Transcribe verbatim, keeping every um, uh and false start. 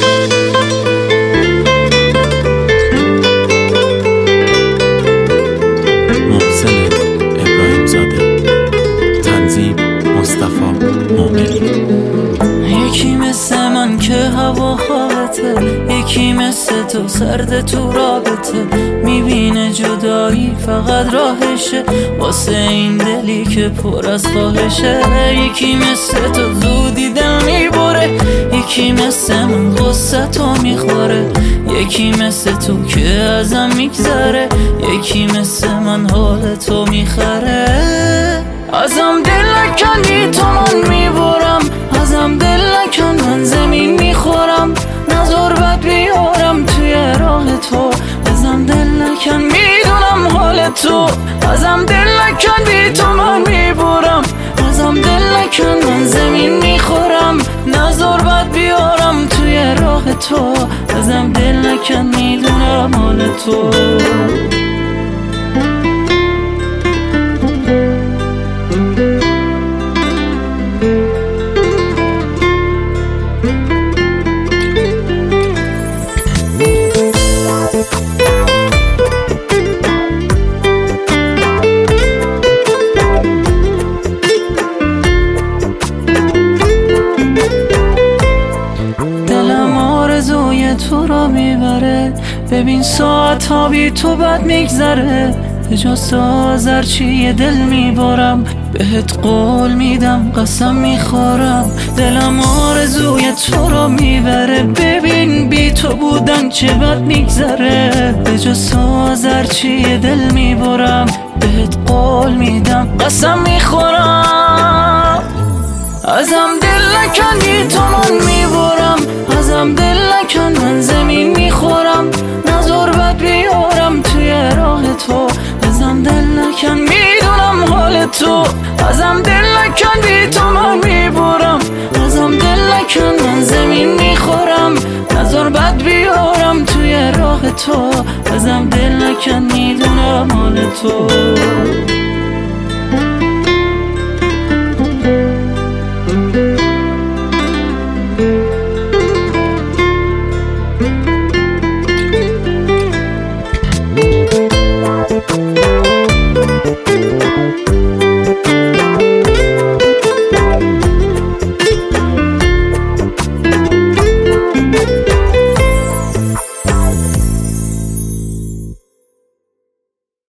محسن ابراهیم زاده، تنظیم مصطفی مومنی. یکی مثل من که هوا خواهته، یکی مثل تو سرد تو رابطه، میبینه جدایی فقط راهشه واسه این دلی که پر از خواهشه. یکی مثل تو زودی دل میبره، یکی مثل من غصه تو میخوره، یکی مثل تو که ازم میگذره، یکی مثل من حال تو میخره. ازم دل نکنی تو من میبرم، ازم دل نکن من زمین میخورم، نظر بد بیارم توی راه تو. ازم دل نکن میدونم حال تو، ازم دل نکن بی تو من میبرم، ازم دل نکن من زمین میخورم، نظر بد بیارم توی راه تو. ازم دل نکن میدونم حال تو. تو را میبره، ببین ساعت ها بی تو بد میگذره، به جا سازر چی دل میبارم، بهت قول میدم قسم میخورم. دلم آرزوی تو را میبره، ببین بی تو بودن چه بد میگذره، به جا سازر چی دل میبارم، بهت قول میدم قسم میخورم. ازم دل نکنی تو من میبرم، ازم دل نکن من زمین میخورم، نظر بد بیارم توی راه تو. ازم دل نکن میدونم حال تو، ازم دل نکن بی تو من میبرم، ازم دل نکن من زمین میخورم، نظر بد بیارم توی راه تو. ازم دل نکن میدونم حال تو.